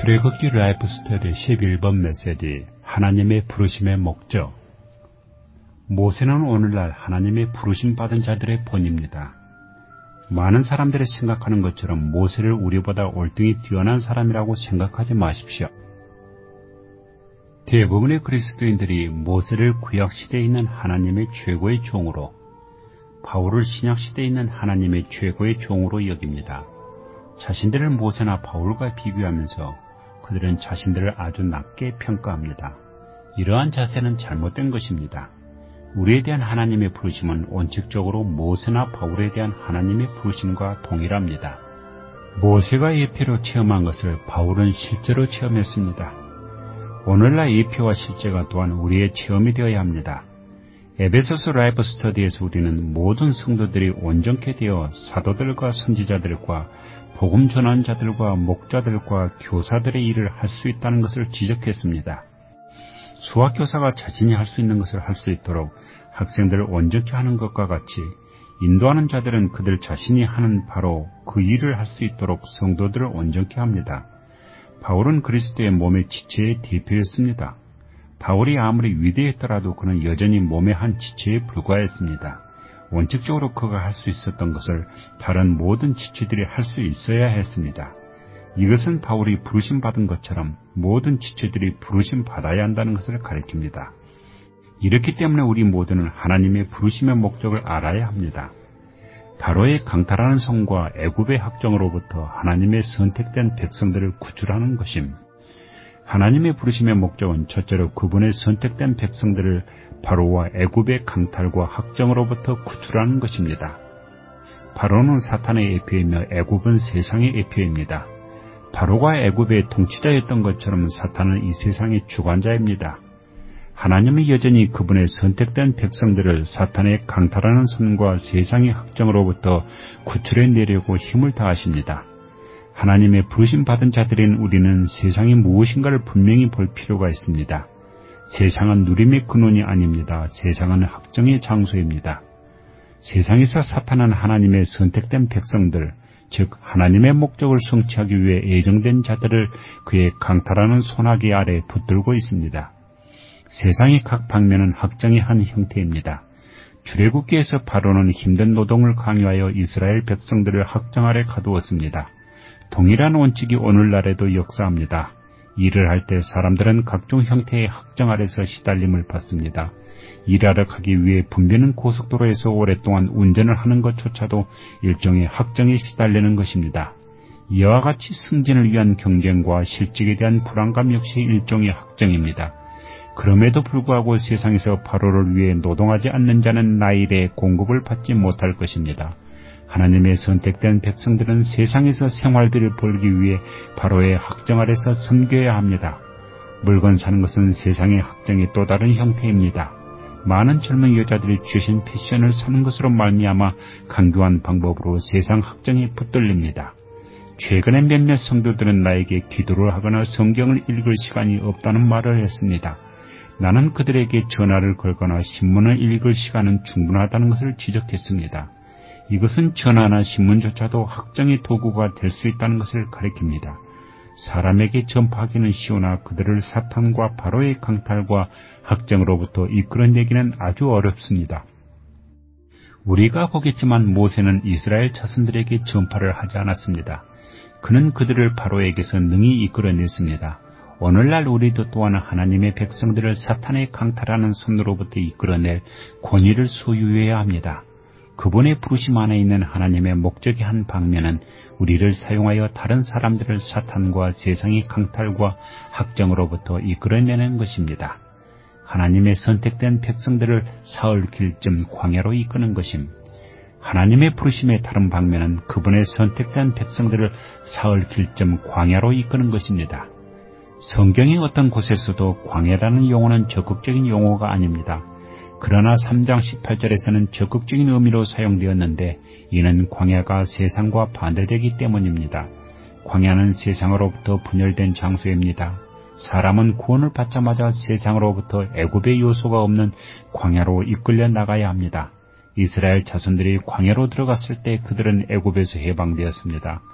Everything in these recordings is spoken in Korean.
출애굽기 라이프 스터디 11번 메시지 하나님의 부르심의 목적. 모세는 오늘날 하나님의 부르심 받은 자들의 본입니다. 많은 사람들이 생각하는 것처럼 모세를 우리보다 월등히 뛰어난 사람이라고 생각하지 마십시오. 대부분의 그리스도인들이 모세를 구약시대에 있는 하나님의 최고의 종으로, 바울을 신약시대에 있는 하나님의 최고의 종으로 여깁니다. 자신들을 모세나 바울과 비교하면서 그들은 자신들을 아주 낮게 평가합니다. 이러한 자세는 잘못된 것입니다. 우리에 대한 하나님의 부르심은 원칙적으로 모세나 바울에 대한 하나님의 부르심과 동일합니다. 모세가 예표로 체험한 것을 바울은 실제로 체험했습니다. 오늘날 예표와 실제가 또한 우리의 체험이 되어야 합니다. 에베소서 라이프 스터디에서 우리는 모든 성도들이 온전케 되어 사도들과 선지자들과 복음 전환자들과 목자들과 교사들의 일을 할 수 있다는 것을 지적했습니다. 수학교사가 자신이 할 수 있는 것을 할 수 있도록 학생들을 온전케 하는 것과 같이 인도하는 자들은 그들 자신이 하는 바로 그 일을 할 수 있도록 성도들을 온전케 합니다. 바울은 그리스도의 몸의 지체의 대표였습니다. 바울이 아무리 위대했더라도 그는 여전히 몸의 한 지체에 불과했습니다. 원칙적으로 그가 할 수 있었던 것을 다른 모든 지체들이 할 수 있어야 했습니다. 이것은 바울이 부르심 받은 것처럼 모든 지체들이 부르심 받아야 한다는 것을 가리킵니다. 이렇기 때문에 우리 모두는 하나님의 부르심의 목적을 알아야 합니다. 바로의 강탈하는 성과 애굽의 학정으로부터 하나님의 선택된 백성들을 구출하는 것임. 하나님의 부르심의 목적은 첫째로 그분의 선택된 백성들을 바로와 애굽의 강탈과 학정으로부터 구출하는 것입니다. 바로는 사탄의 애표이며 애굽은 세상의 애표입니다. 바로가 애굽의 통치자였던 것처럼 사탄은 이 세상의 주관자입니다. 하나님은 여전히 그분의 선택된 백성들을 사탄의 강탈하는 손과 세상의 학정으로부터 구출해내려고 힘을 다하십니다. 하나님의 부르심 받은 자들인 우리는 세상이 무엇인가를 분명히 볼 필요가 있습니다. 세상은 누림의 근원이 아닙니다. 세상은 학정의 장소입니다. 세상에서 사탄은 하나님의 선택된 백성들, 즉 하나님의 목적을 성취하기 위해 예정된 자들을 그의 강탈하는 손아귀 아래 붙들고 있습니다. 세상의 각 방면은 학정의 한 형태입니다. 출애굽기에서 바로는 힘든 노동을 강요하여 이스라엘 백성들을 학정 아래 가두었습니다. 동일한 원칙이 오늘날에도 역사합니다. 일을 할 때 사람들은 각종 형태의 학정 아래서 시달림을 받습니다. 일하러 가기 위해 붐비는 고속도로에서 오랫동안 운전을 하는 것조차도 일종의 학정에 시달리는 것입니다. 이와 같이 승진을 위한 경쟁과 실직에 대한 불안감 역시 일종의 학정입니다. 그럼에도 불구하고 세상에서 바로를 위해 노동하지 않는 자는 나일의 공급을 받지 못할 것입니다. 하나님의 선택된 백성들은 세상에서 생활비를 벌기 위해 바로의 학정 아래서 섬겨야 합니다. 물건 사는 것은 세상의 학정의 또 다른 형태입니다. 많은 젊은 여자들이 최신 패션을 사는 것으로 말미암아 강교한 방법으로 세상 학정에 붙들립니다. 최근에 몇몇 성도들은 나에게 기도를 하거나 성경을 읽을 시간이 없다는 말을 했습니다. 나는 그들에게 전화를 걸거나 신문을 읽을 시간은 충분하다는 것을 지적했습니다. 이것은 전화나 신문조차도 학정의 도구가 될 수 있다는 것을 가리킵니다. 사람에게 전파하기는 쉬우나 그들을 사탄과 바로의 강탈과 학정으로부터 이끌어내기는 아주 어렵습니다. 우리가 보겠지만 모세는 이스라엘 자손들에게 전파를 하지 않았습니다. 그는 그들을 바로에게서 능히 이끌어냈습니다. 오늘날 우리도 또한 하나님의 백성들을 사탄의 강탈하는 손으로부터 이끌어낼 권위를 소유해야 합니다. 그분의 부르심 안에 있는 하나님의 목적의 한 방면은 우리를 사용하여 다른 사람들을 사탄과 세상의 강탈과 학정으로부터 이끌어내는 것입니다. 하나님의 선택된 백성들을 사흘 길쯤 광야로 이끄는 것임. 하나님의 부르심의 다른 방면은 그분의 선택된 백성들을 사흘 길쯤 광야로 이끄는 것입니다. 성경의 어떤 곳에서도 광야라는 용어는 적극적인 용어가 아닙니다. 그러나 3장 18절에서는 적극적인 의미로 사용되었는데 이는 광야가 세상과 반대되기 때문입니다. 광야는 세상으로부터 분열된 장소입니다. 사람은 구원을 받자마자 세상으로부터 애굽의 요소가 없는 광야로 이끌려 나가야 합니다. 이스라엘 자손들이 광야로 들어갔을 때 그들은 애굽에서 해방되었습니다.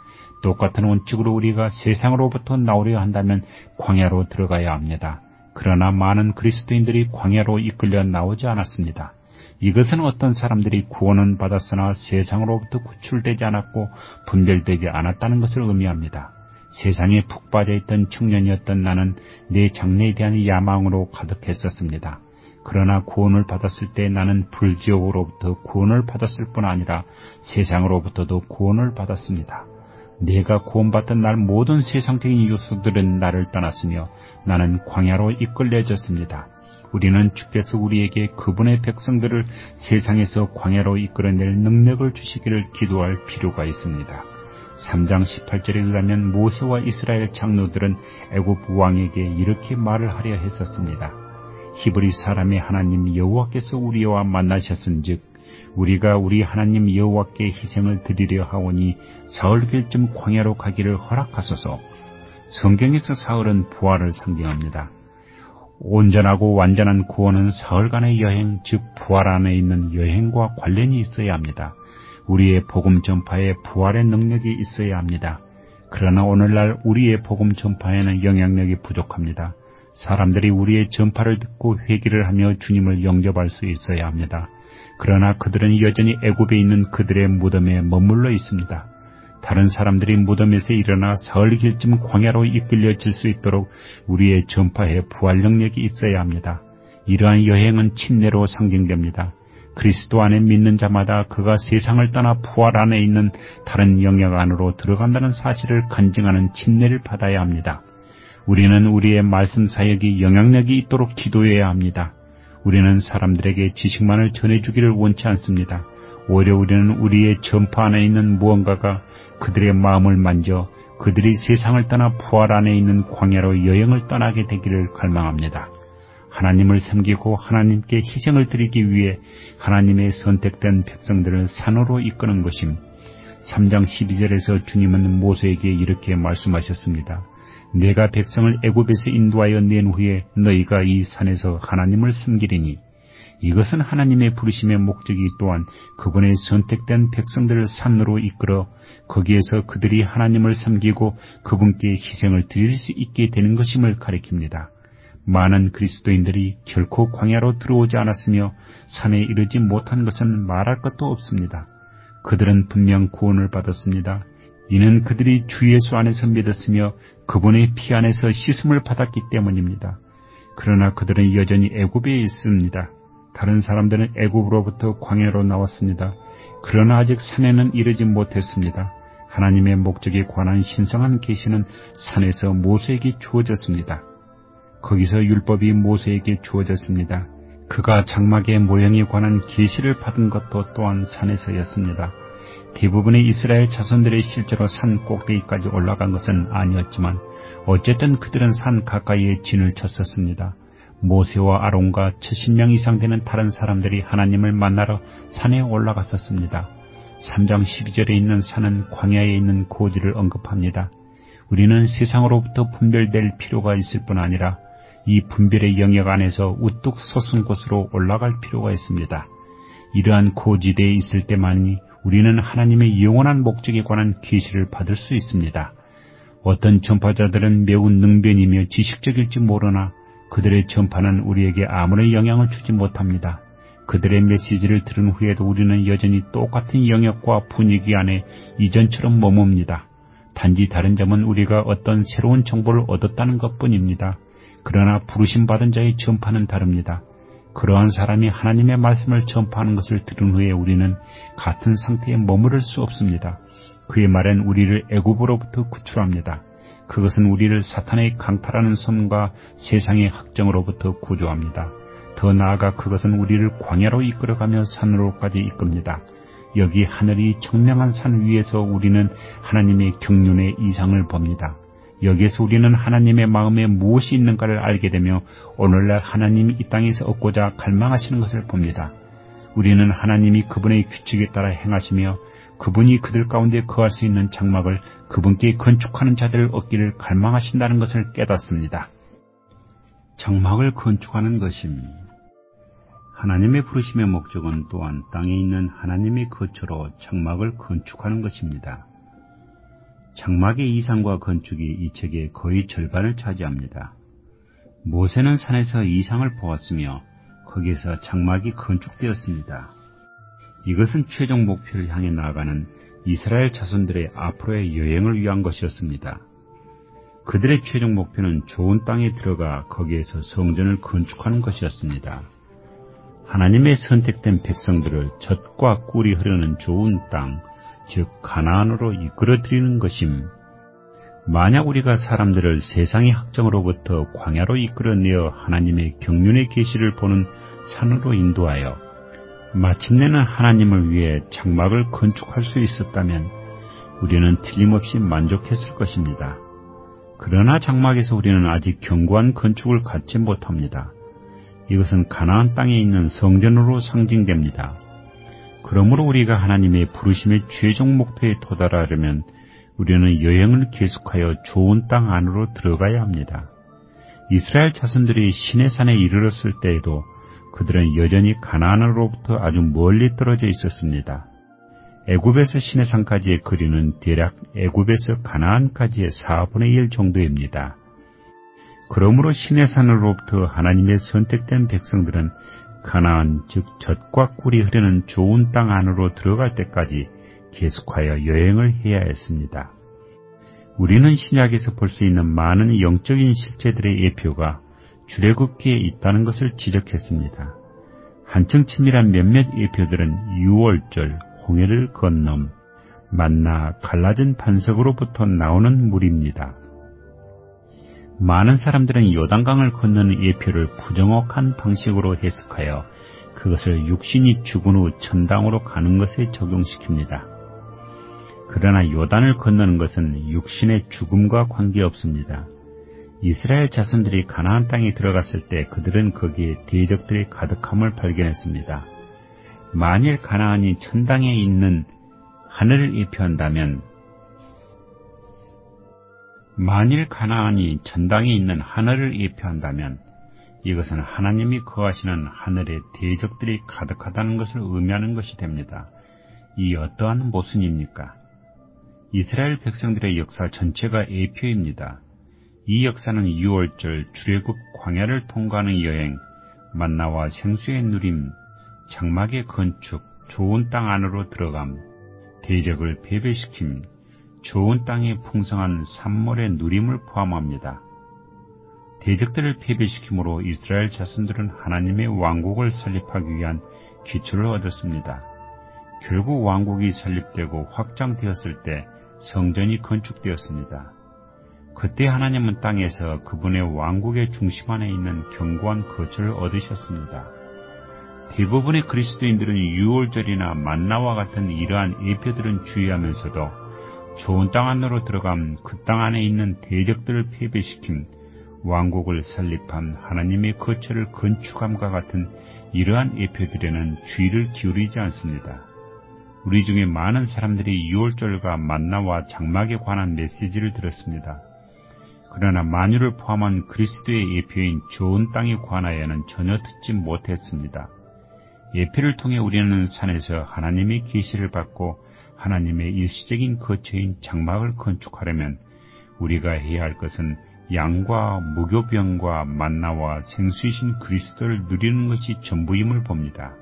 똑같은 원칙으로 우리가 세상으로부터 나오려 한다면 광야로 들어가야 합니다. 그러나 많은 그리스도인들이 광야로 이끌려 나오지 않았습니다. 이것은 어떤 사람들이 구원은 받았으나 세상으로부터 구출되지 않았고 분별되지 않았다는 것을 의미합니다. 세상에 푹 빠져있던 청년이었던 나는 내 장래에 대한 야망으로 가득했었습니다. 그러나 구원을 받았을 때 나는 불지옥으로부터 구원을 받았을 뿐 아니라 세상으로부터도 구원을 받았습니다. 내가 구원받던 날 모든 세상적인 요소들은 나를 떠났으며 나는 광야로 이끌려졌습니다. 우리는 주께서 우리에게 그분의 백성들을 세상에서 광야로 이끌어낼 능력을 주시기를 기도할 필요가 있습니다. 3장 18절에 의하면 모세와 이스라엘 장로들은 애굽 왕에게 이렇게 말을 하려 했었습니다. 히브리 사람의 하나님 여호와께서 우리와 만나셨은즉 우리가 우리 하나님 여호와께 희생을 드리려 하오니 사흘길쯤 광야로 가기를 허락하소서. 성경에서 사흘은 부활을 상징합니다. 온전하고 완전한 구원은 사흘간의 여행, 즉 부활 안에 있는 여행과 관련이 있어야 합니다. 우리의 복음 전파에 부활의 능력이 있어야 합니다. 그러나 오늘날 우리의 복음 전파에는 영향력이 부족합니다. 사람들이 우리의 전파를 듣고 회개를 하며 주님을 영접할 수 있어야 합니다. 그러나 그들은 여전히 애굽에 있는 그들의 무덤에 머물러 있습니다. 다른 사람들이 무덤에서 일어나 사흘길쯤 광야로 이끌려질 수 있도록 우리의 전파에 부활 능력이 있어야 합니다. 이러한 여행은 침례로 상징됩니다. 그리스도 안에 믿는 자마다 그가 세상을 떠나 부활 안에 있는 다른 영역 안으로 들어간다는 사실을 간증하는 침례를 받아야 합니다. 우리는 우리의 말씀 사역이 영향력이 있도록 기도해야 합니다. 우리는 사람들에게 지식만을 전해주기를 원치 않습니다. 오히려 우리는 우리의 전파 안에 있는 무언가가 그들의 마음을 만져 그들이 세상을 떠나 부활 안에 있는 광야로 여행을 떠나게 되기를 갈망합니다. 하나님을 섬기고 하나님께 희생을 드리기 위해 하나님의 선택된 백성들을 산으로 이끄는 것임. 3장 12절에서 주님은 모세에게 이렇게 말씀하셨습니다. 내가 백성을 애굽에서 인도하여 낸 후에 너희가 이 산에서 하나님을 섬기리니 이것은 하나님의 부르심의 목적이 또한 그분의 선택된 백성들을 산으로 이끌어 거기에서 그들이 하나님을 섬기고 그분께 희생을 드릴 수 있게 되는 것임을 가리킵니다. 많은 그리스도인들이 결코 광야로 들어오지 않았으며 산에 이르지 못한 것은 말할 것도 없습니다. 그들은 분명 구원을 받았습니다. 이는 그들이 주 예수 안에서 믿었으며 그분의 피 안에서 씻음을 받았기 때문입니다. 그러나 그들은 여전히 애굽에 있습니다. 다른 사람들은 애굽으로부터 광야로 나왔습니다. 그러나 아직 산에는 이르지 못했습니다. 하나님의 목적에 관한 신성한 계시는 산에서 모세에게 주어졌습니다. 거기서 율법이 모세에게 주어졌습니다. 그가 장막의 모형에 관한 계시를 받은 것도 또한 산에서였습니다. 대부분의 이스라엘 자손들이 실제로 산 꼭대기까지 올라간 것은 아니었지만 어쨌든 그들은 산 가까이에 진을 쳤었습니다. 모세와 아론과 70명 이상 되는 다른 사람들이 하나님을 만나러 산에 올라갔었습니다. 3장 12절에 있는 산은 광야에 있는 고지를 언급합니다. 우리는 세상으로부터 분별될 필요가 있을 뿐 아니라 이 분별의 영역 안에서 우뚝 솟은 곳으로 올라갈 필요가 있습니다. 이러한 고지대에 있을 때만이 우리는 하나님의 영원한 목적에 관한 계시를 받을 수 있습니다. 어떤 전파자들은 매우 능변이며 지식적일지 모르나 그들의 전파는 우리에게 아무런 영향을 주지 못합니다. 그들의 메시지를 들은 후에도 우리는 여전히 똑같은 영역과 분위기 안에 이전처럼 머뭅니다. 단지 다른 점은 우리가 어떤 새로운 정보를 얻었다는 것뿐입니다. 그러나 부르심받은 자의 전파는 다릅니다. 그러한 사람이 하나님의 말씀을 전파하는 것을 들은 후에 우리는 같은 상태에 머무를 수 없습니다. 그의 말은 우리를 애굽으로부터 구출합니다. 그것은 우리를 사탄의 강탈하는 손과 세상의 학정으로부터 구조합니다. 더 나아가 그것은 우리를 광야로 이끌어가며 산으로까지 이끕니다. 여기 하늘이 청명한 산 위에서 우리는 하나님의 경륜의 이상을 봅니다. 여기에서 우리는 하나님의 마음에 무엇이 있는가를 알게 되며 오늘날 하나님이 이 땅에서 얻고자 갈망하시는 것을 봅니다. 우리는 하나님이 그분의 규칙에 따라 행하시며 그분이 그들 가운데 거할 수 있는 장막을 그분께 건축하는 자들을 얻기를 갈망하신다는 것을 깨닫습니다. 장막을 건축하는 것임. 하나님의 부르심의 목적은 또한 땅에 있는 하나님의 거처로 장막을 건축하는 것입니다. 장막의 이상과 건축이 이 책의 거의 절반을 차지합니다. 모세는 산에서 이상을 보았으며 거기에서 장막이 건축되었습니다. 이것은 최종 목표를 향해 나아가는 이스라엘 자손들의 앞으로의 여행을 위한 것이었습니다. 그들의 최종 목표는 좋은 땅에 들어가 거기에서 성전을 건축하는 것이었습니다. 하나님의 선택된 백성들을 젖과 꿀이 흐르는 좋은 땅, 즉 가나안으로 이끌어들이는 것임. 만약 우리가 사람들을 세상의 학정으로부터 광야로 이끌어내어 하나님의 경륜의 계시를 보는 산으로 인도하여 마침내는 하나님을 위해 장막을 건축할 수 있었다면 우리는 틀림없이 만족했을 것입니다. 그러나 장막에서 우리는 아직 견고한 건축을 갖지 못합니다. 이것은 가나안 땅에 있는 성전으로 상징됩니다. 그러므로 우리가 하나님의 부르심의 최종 목표에 도달하려면 우리는 여행을 계속하여 좋은 땅 안으로 들어가야 합니다. 이스라엘 자손들이 시내산에 이르렀을 때에도 그들은 여전히 가나안으로부터 아주 멀리 떨어져 있었습니다. 애굽에서 시내산까지의 거리는 대략 애굽에서 가나안까지의 4분의 1 정도입니다. 그러므로 시내산으로부터 하나님의 선택된 백성들은 가나안, 즉 젖과 꿀이 흐르는 좋은 땅 안으로 들어갈 때까지 계속하여 여행을 해야 했습니다. 우리는 신약에서 볼 수 있는 많은 영적인 실제들의 예표가 출애굽기에 있다는 것을 지적했습니다. 한층 치밀한 몇몇 예표들은 유월절, 홍해를 건넘, 만나 갈라진 반석으로부터 나오는 물입니다. 많은 사람들은 요단강을 건너는 예표를 부정확한 방식으로 해석하여 그것을 육신이 죽은 후 천당으로 가는 것에 적용시킵니다. 그러나 요단을 건너는 것은 육신의 죽음과 관계없습니다. 이스라엘 자손들이 가나안 땅에 들어갔을 때 그들은 거기에 대적들의 가득함을 발견했습니다. 만일 가나안이 천당에 있는 하늘을 예표한다면 이것은 하나님이 거하시는 하늘에 대적들이 가득하다는 것을 의미하는 것이 됩니다. 이 어떠한 모순입니까? 이스라엘 백성들의 역사 전체가 예표입니다. 이 역사는 유월절, 출애굽, 광야를 통과하는 여행, 만나와 생수의 누림, 장막의 건축, 좋은 땅 안으로 들어감, 대적을 패배시킴, 좋은 땅의 풍성한 산물의 누림을 포함합니다. 대적들을 패배시킴으로 이스라엘 자손들은 하나님의 왕국을 설립하기 위한 기초를 얻었습니다. 결국 왕국이 설립되고 확장되었을 때 성전이 건축되었습니다. 그때 하나님은 땅에서 그분의 왕국의 중심 안에 있는 견고한 거처를 얻으셨습니다. 대부분의 그리스도인들은 유월절이나 만나와 같은 이러한 예표들은 주의하면서도 좋은 땅 안으로 들어감 그 땅 안에 있는 대적들을 패배시킴 왕국을 설립한 하나님의 거처를 건축함과 같은 이러한 예표들에는 주의를 기울이지 않습니다. 우리 중에 많은 사람들이 유월절과 만나와 장막에 관한 메시지를 들었습니다. 그러나 만유를 포함한 그리스도의 예표인 좋은 땅에 관하여는 전혀 듣지 못했습니다. 예표를 통해 우리는 산에서 하나님의 계시를 받고 하나님의 일시적인 거처인 장막을 건축하려면 우리가 해야 할 것은 양과 무교병과 만나와 생수이신 그리스도를 누리는 것이 전부임을 봅니다.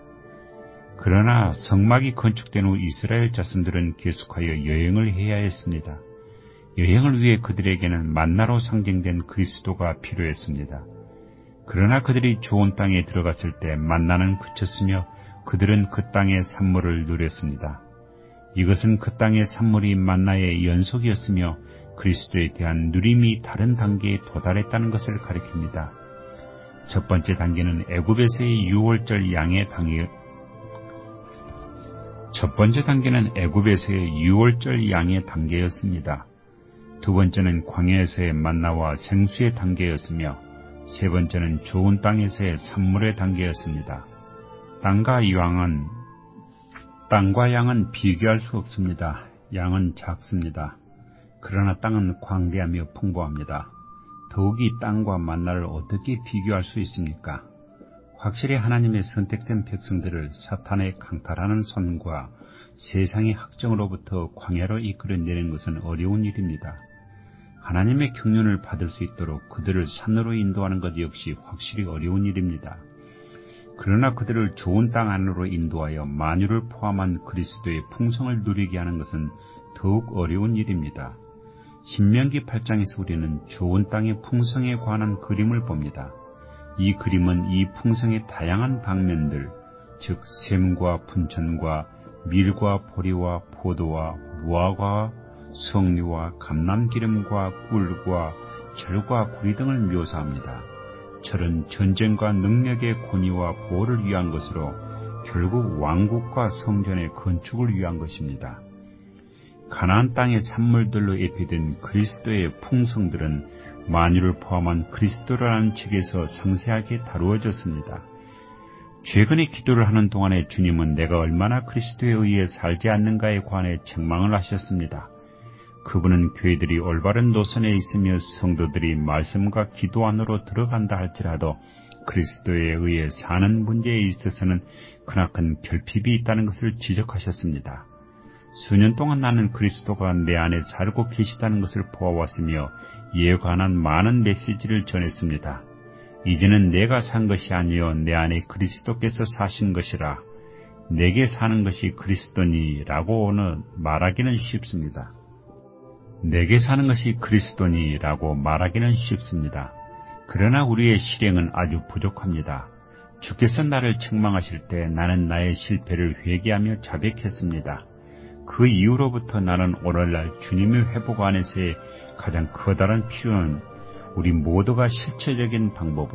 그러나 성막이 건축된 후 이스라엘 자손들은 계속하여 여행을 해야 했습니다. 여행을 위해 그들에게는 만나로 상징된 그리스도가 필요했습니다. 그러나 그들이 좋은 땅에 들어갔을 때 만나는 그쳤으며 그들은 그 땅의 산물을 누렸습니다. 이것은 그 땅의 산물이 만나의 연속이었으며 그리스도에 대한 누림이 다른 단계에 도달했다는 것을 가리킵니다. 첫 번째 단계는 애굽에서의 유월절 양의 단계였습니다. 두 번째는 광야에서의 만나와 생수의 단계였으며 세 번째는 좋은 땅에서의 산물의 단계였습니다. 땅과 양은 비교할 수 없습니다. 양은 작습니다. 그러나 땅은 광대하며 풍부합니다. 더욱이 땅과 만나를 어떻게 비교할 수 있습니까? 확실히 하나님의 선택된 백성들을 사탄의 강탈하는 손과 세상의 학정으로부터 광야로 이끌어내는 것은 어려운 일입니다. 하나님의 경륜을 받을 수 있도록 그들을 산으로 인도하는 것 역시 확실히 어려운 일입니다. 그러나 그들을 좋은 땅 안으로 인도하여 만유를 포함한 그리스도의 풍성을 누리게 하는 것은 더욱 어려운 일입니다. 신명기 8장에서 우리는 좋은 땅의 풍성에 관한 그림을 봅니다. 이 그림은 이 풍성의 다양한 방면들, 즉 샘과 분천과 밀과 보리와 포도와 무화과와 석류와 감람기름과 꿀과 철과 구리 등을 묘사합니다. 철은 전쟁과 능력의 권위와 보호를 위한 것으로 결국 왕국과 성전의 건축을 위한 것입니다. 가나안 땅의 산물들로 예표된 그리스도의 풍성들은 만유를 포함한 그리스도라는 책에서 상세하게 다루어졌습니다. 최근에 기도를 하는 동안에 주님은 내가 얼마나 그리스도에 의해 살지 않는가에 관해 책망을 하셨습니다. 그분은 교회들이 올바른 노선에 있으며 성도들이 말씀과 기도 안으로 들어간다 할지라도 그리스도에 의해 사는 문제에 있어서는 크나큰 결핍이 있다는 것을 지적하셨습니다. 수년 동안 나는 그리스도가 내 안에 살고 계시다는 것을 보아왔으며 이에 관한 많은 메시지를 전했습니다. 이제는 내가 산 것이 아니요 내 안에 그리스도께서 사신 것이라 내게 사는 것이 그리스도니 라고 말하기는 쉽습니다. 내게 사는 것이 그리스도니 라고 말하기는 쉽습니다. 그러나 우리의 실행은 아주 부족합니다. 주께서 나를 책망하실 때 나는 나의 실패를 회개하며 자백했습니다. 그 이후로부터 나는 오늘날 주님의 회복 안에서의 가장 커다란 필요는 우리 모두가 실제적인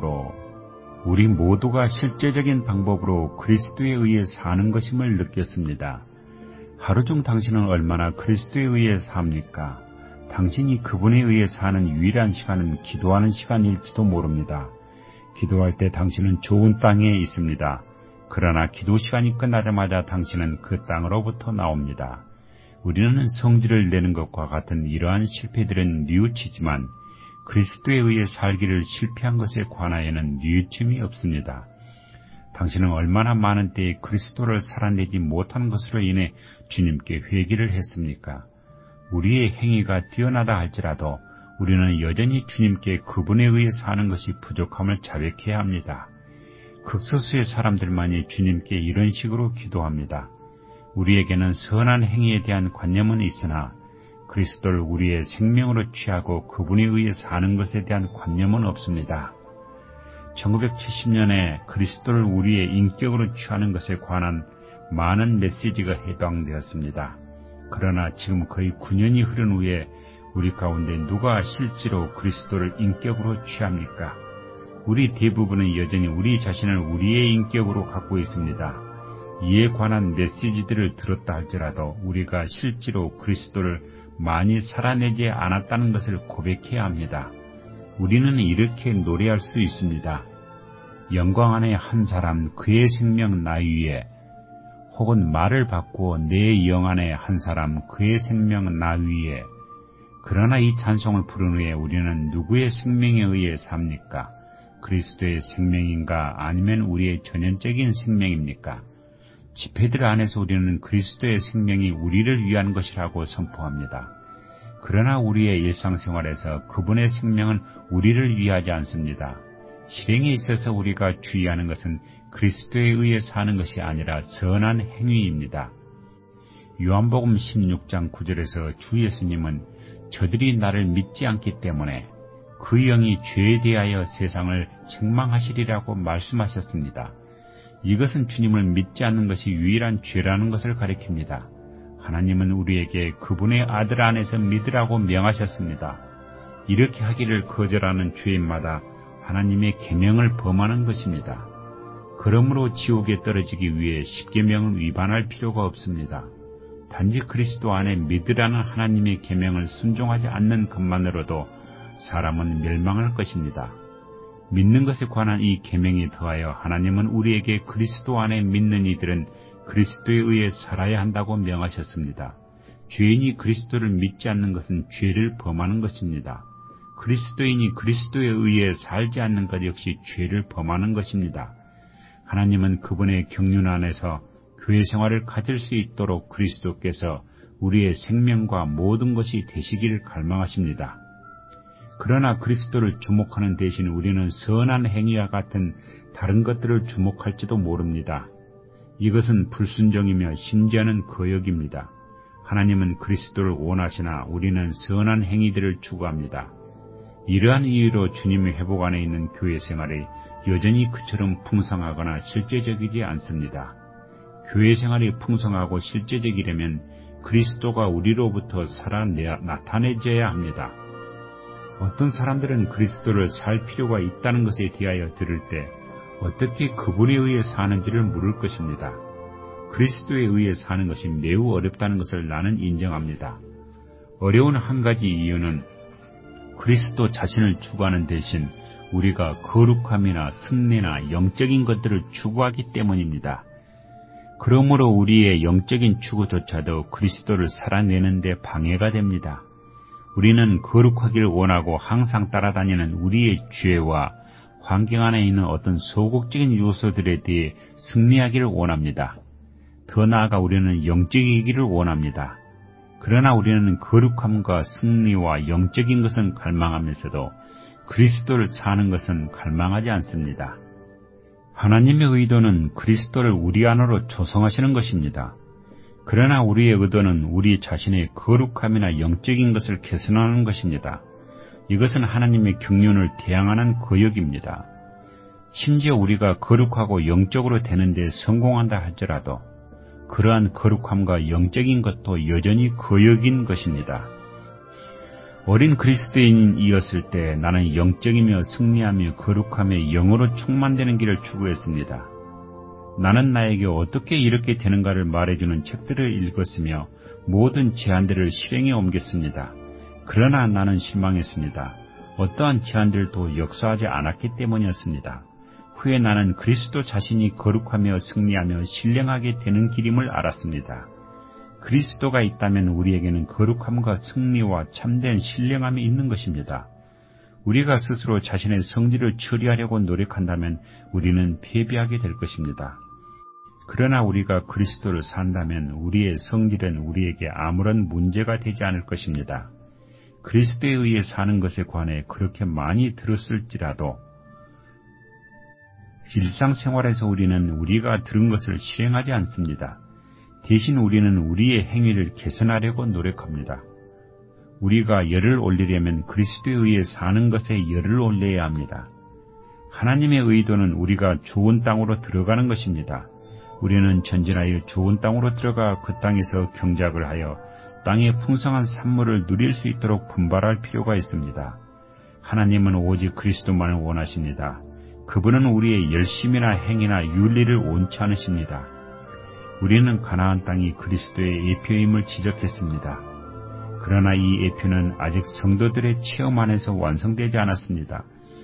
방법으로 그리스도에 의해 사는 것임을 느꼈습니다. 하루 중 당신은 얼마나 그리스도에 의해 삽니까? 당신이 그분에 의해 사는 유일한 시간은 기도하는 시간일지도 모릅니다. 기도할 때 당신은 좋은 땅에 있습니다. 그러나 기도 시간이 끝나자마자 당신은 그 땅으로부터 나옵니다. 우리는 성질을 내는 것과 같은 이러한 실패들은 뉘우치지만 그리스도에 의해 살기를 실패한 것에 관하여는 뉘우침이 없습니다. 당신은 얼마나 많은 때에 그리스도를 살아내지 못한 것으로 인해 주님께 회개를 했습니까? 우리의 행위가 뛰어나다 할지라도 우리는 여전히 주님께 그분에 의해 사는 것이 부족함을 자백해야 합니다. 극소수의 사람들만이 주님께 이런 식으로 기도합니다. 우리에게는 선한 행위에 대한 관념은 있으나 그리스도를 우리의 생명으로 취하고 그분에 의해 사는 것에 대한 관념은 없습니다. 1970년에 그리스도를 우리의 인격으로 취하는 것에 관한 많은 메시지가 해방되었습니다. 그러나 지금 거의 9년이 흐른 후에 우리 가운데 누가 실제로 그리스도를 인격으로 취합니까? 우리 대부분은 여전히 우리 자신을 우리의 인격으로 갖고 있습니다. 이에 관한 메시지들을 들었다 할지라도 우리가 실제로 그리스도를 많이 살아내지 않았다는 것을 고백해야 합니다. 우리는 이렇게 노래할 수 있습니다. 영광 안에 한 사람 그의 생명 나 위에, 혹은 말을 바꾸어 내 영 안에 한 사람 그의 생명 나 위에. 그러나 이 찬송을 부른 후에 우리는 누구의 생명에 의해 삽니까? 그리스도의 생명인가 아니면 우리의 전형적인 생명입니까? 집회들 안에서 우리는 그리스도의 생명이 우리를 위한 것이라고 선포합니다. 그러나 우리의 일상생활에서 그분의 생명은 우리를 위하지 않습니다. 실행에 있어서 우리가 주의하는 것은 그리스도에 의해 사는 것이 아니라 선한 행위입니다. 요한복음 16장 9절에서 주 예수님은 저들이 나를 믿지 않기 때문에 그 영이 죄에 대하여 세상을 책망하시리라고 말씀하셨습니다. 이것은 주님을 믿지 않는 것이 유일한 죄라는 것을 가리킵니다. 하나님은 우리에게 그분의 아들 안에서 믿으라고 명하셨습니다. 이렇게 하기를 거절하는 죄인마다 하나님의 계명을 범하는 것입니다. 그러므로 지옥에 떨어지기 위해 십계명을 위반할 필요가 없습니다. 단지 그리스도 안에 믿으라는 하나님의 계명을 순종하지 않는 것만으로도 사람은 멸망할 것입니다. 믿는 것에 관한 이 계명에 더하여 하나님은 우리에게 그리스도 안에 믿는 이들은 그리스도에 의해 살아야 한다고 명하셨습니다. 죄인이 그리스도를 믿지 않는 것은 죄를 범하는 것입니다. 그리스도인이 그리스도에 의해 살지 않는 것 역시 죄를 범하는 것입니다. 하나님은 그분의 경륜 안에서 교회 생활을 가질 수 있도록 그리스도께서 우리의 생명과 모든 것이 되시기를 갈망하십니다. 그러나 그리스도를 주목하는 대신 우리는 선한 행위와 같은 다른 것들을 주목할지도 모릅니다. 이것은 불순종이며 심지어는 거역입니다. 하나님은 그리스도를 원하시나 우리는 선한 행위들을 추구합니다. 이러한 이유로 주님의 회복 안에 있는 교회 생활이 여전히 그처럼 풍성하거나 실제적이지 않습니다. 교회 생활이 풍성하고 실제적이려면 그리스도가 우리로부터 살아 나타내져야 합니다. 어떤 사람들은 그리스도를 살 필요가 있다는 것에 대하여 들을 때 어떻게 그분에 의해 사는지를 물을 것입니다. 그리스도에 의해 사는 것이 매우 어렵다는 것을 나는 인정합니다. 어려운 한 가지 이유는 그리스도 자신을 추구하는 대신 우리가 거룩함이나 승리나 영적인 것들을 추구하기 때문입니다. 그러므로 우리의 영적인 추구조차도 그리스도를 살아내는 데 방해가 됩니다. 우리는 거룩하기를 원하고 항상 따라다니는 우리의 죄와 환경 안에 있는 어떤 소극적인 요소들에 대해 승리하기를 원합니다. 더 나아가 우리는 영적이기를 원합니다. 그러나 우리는 거룩함과 승리와 영적인 것은 갈망하면서도 그리스도를 사는 것은 갈망하지 않습니다. 하나님의 의도는 그리스도를 우리 안으로 조성하시는 것입니다. 그러나 우리의 의도는 우리 자신의 거룩함이나 영적인 것을 개선하는 것입니다. 이것은 하나님의 경륜을 대항하는 거역입니다. 심지어 우리가 거룩하고 영적으로 되는 데 성공한다 할지라도 그러한 거룩함과 영적인 것도 여전히 거역인 것입니다. 어린 그리스도인이었을 때 나는 영적이며 승리하며 거룩함의 영으로 충만되는 길을 추구했습니다. 나는 나에게 어떻게 이렇게 되는가를 말해주는 책들을 읽었으며 모든 제안들을 실행에 옮겼습니다. 그러나 나는 실망했습니다. 어떠한 제안들도 역사하지 않았기 때문이었습니다. 후에 나는 그리스도 자신이 거룩하며 승리하며 신령하게 되는 길임을 알았습니다. 그리스도가 있다면 우리에게는 거룩함과 승리와 참된 신령함이 있는 것입니다. 우리가 스스로 자신의 성질을 처리하려고 노력한다면 우리는 패배하게 될 것입니다. 그러나 우리가 그리스도를 산다면 우리의 성질은 우리에게 아무런 문제가 되지 않을 것입니다. 그리스도에 의해 사는 것에 관해 그렇게 많이 들었을지라도 일상생활에서 우리는 우리가 들은 것을 실행하지 않습니다. 대신 우리는 우리의 행위를 개선하려고 노력합니다. 우리가 열을 올리려면 그리스도에 의해 사는 것에 열을 올려야 합니다. 하나님의 의도는 우리가 좋은 땅으로 들어가는 것입니다. 우리는 전진하여 좋은 땅으로 들어가 그 땅에서 경작을 하여 땅의 풍성한 산물을 누릴 수 있도록 분발할 필요가 있습니다. 하나님은 오직 그리스도만을 원하십니다. 그분은 우리의 열심이나 행위나 윤리를 원치 않으십니다. 우리는 가나안 땅이 그리스도의 예표임을 지적했습니다. 그러나 이 예표는 아직 성도들의 체험 안에서 완성되지 않았습니다.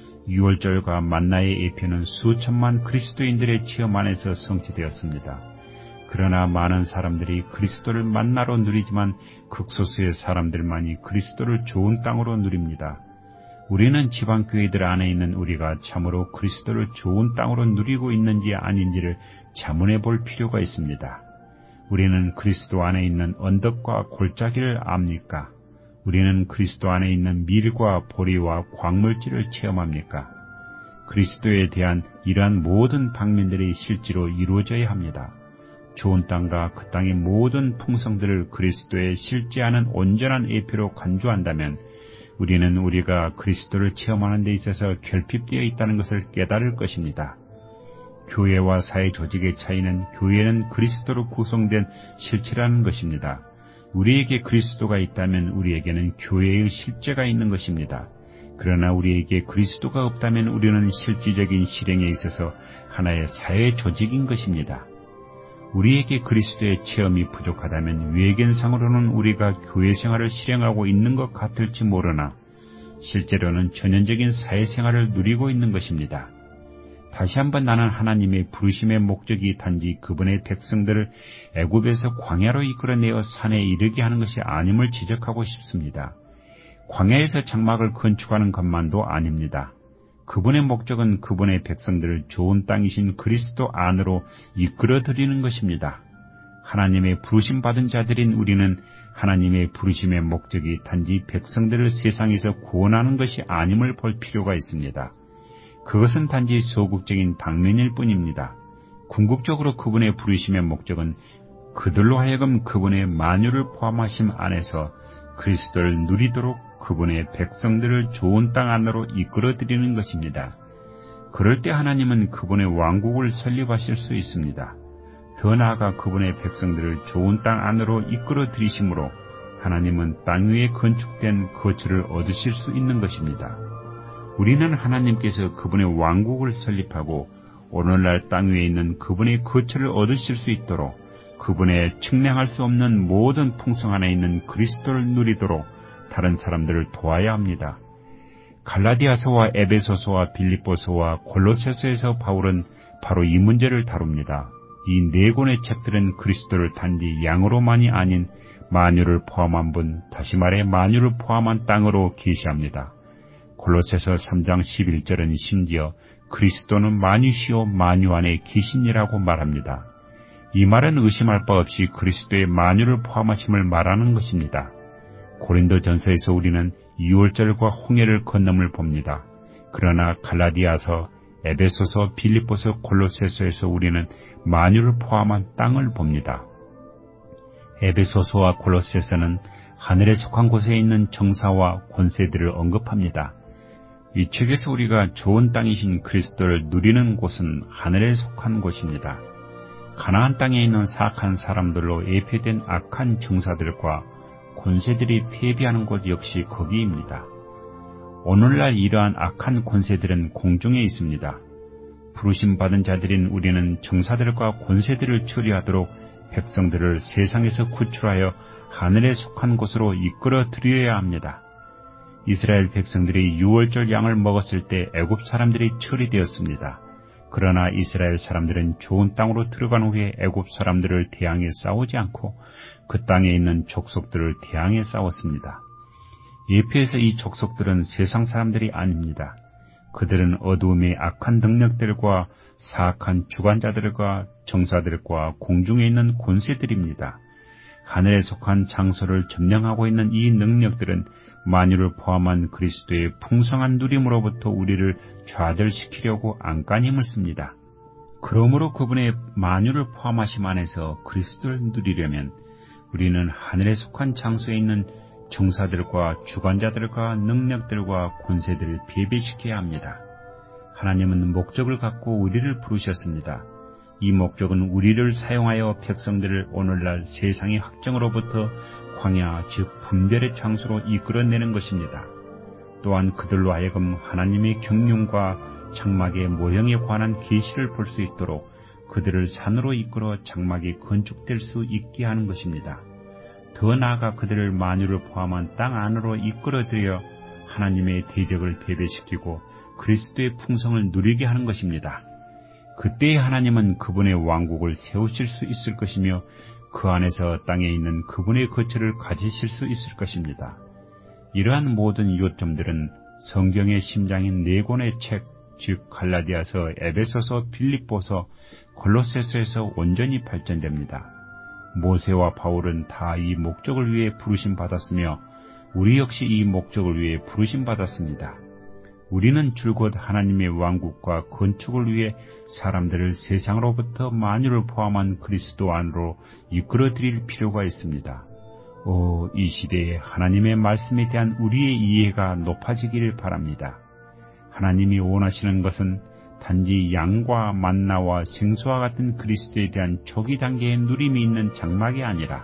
유월절과 만나의 예표는 수천만 그리스도인들의 체험 안에서 성취되었습니다. 그러나 많은 사람들이 그리스도를 만나러 누리지만 극소수의 사람들만이 그리스도를 좋은 땅으로 누립니다. 우리는 지방교회들 안에 있는 우리가 참으로 그리스도를 좋은 땅으로 누리고 있는지 아닌지를 자문해 볼 필요가 있습니다. 우리는 그리스도 안에 있는 언덕과 골짜기를 압니까? 우리는 그리스도 안에 있는 밀과 보리와 광물질을 체험합니까? 그리스도에 대한 이러한 모든 방면들이 실제로 이루어져야 합니다. 좋은 땅과 그 땅의 모든 풍성들을 그리스도에 실제하는 온전한 예표로 간주한다면 우리는 우리가 그리스도를 체험하는 데 있어서 결핍되어 있다는 것을 깨달을 것입니다. 교회와 사회 조직의 차이는 교회는 그리스도로 구성된 실체라는 것입니다. 우리에게 그리스도가 있다면 우리에게는 교회의 실제가 있는 것입니다. 그러나 우리에게 그리스도가 없다면 우리는 실질적인 실행에 있어서 하나의 사회 조직인 것입니다. 우리에게 그리스도의 체험이 부족하다면 외견상으로는 우리가 교회 생활을 실행하고 있는 것 같을지 모르나 실제로는 전형적인 사회생활을 누리고 있는 것입니다. 다시 한번 나는 하나님의 부르심의 목적이 단지 그분의 백성들을 애굽에서 광야로 이끌어내어 산에 이르게 하는 것이 아님을 지적하고 싶습니다. 광야에서 장막을 건축하는 것만도 아닙니다. 그분의 목적은 그분의 백성들을 좋은 땅이신 그리스도 안으로 이끌어들이는 것입니다. 하나님의 부르심 받은 자들인 우리는 하나님의 부르심의 목적이 단지 백성들을 세상에서 구원하는 것이 아님을 볼 필요가 있습니다. 그것은 단지 소극적인 방면일 뿐입니다. 궁극적으로 그분의 부르심의 목적은 그들로 하여금 그분의 만유를 포함하심 안에서 그리스도를 누리도록 그분의 백성들을 좋은 땅 안으로 이끌어들이는 것입니다. 그럴 때 하나님은 그분의 왕국을 설립하실 수 있습니다. 더 나아가 그분의 백성들을 좋은 땅 안으로 이끌어들이심으로 하나님은 땅 위에 건축된 거처를 얻으실 수 있는 것입니다. 우리는 하나님께서 그분의 왕국을 설립하고 오늘날 땅 위에 있는 그분의 거처를 얻으실 수 있도록 그분의 측량할 수 없는 모든 풍성 안에 있는 그리스도를 누리도록 다른 사람들을 도와야 합니다. 갈라디아서와 에베소서와 빌립보서와 골로새서에서 바울은 바로 이 문제를 다룹니다. 이 네 권의 책들은 그리스도를 단지 양으로만이 아닌 만유를 포함한 분, 다시 말해 만유를 포함한 땅으로 계시합니다. 골로새서 3장 11절은 심지어 그리스도는 만유시요 만유 안에 계시니라고 말합니다. 이 말은 의심할 바 없이 그리스도의 만유를 포함하심을 말하는 것입니다. 고린도전서에서 우리는 유월절과 홍해를 건너을 봅니다. 그러나 갈라디아서, 에베소서, 빌립보서, 골로새서에서 우리는 만유를 포함한 땅을 봅니다. 에베소서와 골로새서는 하늘에 속한 곳에 있는 정사와 권세들을 언급합니다. 이 책에서 우리가 좋은 땅이신 그리스도를 누리는 곳은 하늘에 속한 곳입니다. 가나안 땅에 있는 사악한 사람들로 예표된 악한 정사들과 권세들이 패배하는 곳 역시 거기입니다. 오늘날 이러한 악한 권세들은 공중에 있습니다. 부르심 받은 자들인 우리는 정사들과 권세들을 처리하도록 백성들을 세상에서 구출하여 하늘에 속한 곳으로 이끌어 들여야 합니다. 이스라엘 백성들이 유월절 양을 먹었을 때 애굽 사람들이 처리되었습니다. 그러나 이스라엘 사람들은 좋은 땅으로 들어간 후에 애굽 사람들을 대항해 싸우지 않고 그 땅에 있는 족속들을 대항해 싸웠습니다. 예표에서 이 족속들은 세상 사람들이 아닙니다. 그들은 어두움의 악한 능력들과 사악한 주관자들과 정사들과 공중에 있는 권세들입니다. 하늘에 속한 장소를 점령하고 있는 이 능력들은 만유를 포함한 그리스도의 풍성한 누림으로부터 우리를 좌절시키려고 안간힘을 씁니다. 그러므로 그분의 만유를 포함하심 안에서 그리스도를 누리려면 우리는 하늘에 속한 장소에 있는 정사들과 주관자들과 능력들과 권세들을 배배시켜야 합니다. 하나님은 목적을 갖고 우리를 부르셨습니다. 이 목적은 우리를 사용하여 백성들을 오늘날 세상의 확정으로부터 광야 즉 분별의 장소로 이끌어내는 것입니다. 또한 그들로 하여금 하나님의 경륜과 장막의 모형에 관한 계시를 볼 수 있도록 그들을 산으로 이끌어 장막이 건축될 수 있게 하는 것입니다. 더 나아가 그들을 만유를 포함한 땅 안으로 이끌어들여 하나님의 대적을 배배시키고 그리스도의 풍성을 누리게 하는 것입니다. 그때에 하나님은 그분의 왕국을 세우실 수 있을 것이며 그 안에서 땅에 있는 그분의 거처를 가지실 수 있을 것입니다. 이러한 모든 요점들은 성경의 심장인 네 권의 책, 즉 갈라디아서, 에베소서, 빌립보서, 골로새서에서 온전히 발전됩니다. 모세와 바울은 다 이 목적을 위해 부르심 받았으며 우리 역시 이 목적을 위해 부르심 받았습니다. 우리는 줄곧 하나님의 왕국과 건축을 위해 사람들을 세상으로부터 만유를 포함한 그리스도 안으로 이끌어들일 필요가 있습니다. 이 시대에 하나님의 말씀에 대한 우리의 이해가 높아지기를 바랍니다. 하나님이 원하시는 것은 단지 양과 만나와 생수와 같은 그리스도에 대한 초기 단계의 누림이 있는 장막이 아니라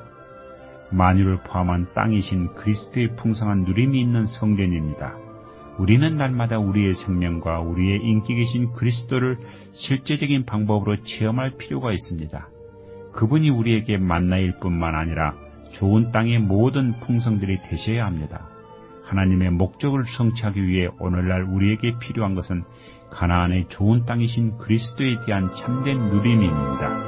만유를 포함한 땅이신 그리스도의 풍성한 누림이 있는 성전입니다. 우리는 날마다 우리의 생명과 우리의 인기 계신 그리스도를 실제적인 방법으로 체험할 필요가 있습니다. 그분이 우리에게 만나일 뿐만 아니라 좋은 땅의 모든 풍성들이 되셔야 합니다. 하나님의 목적을 성취하기 위해 오늘날 우리에게 필요한 것은 가나안의 좋은 땅이신 그리스도에 대한 참된 누림입니다.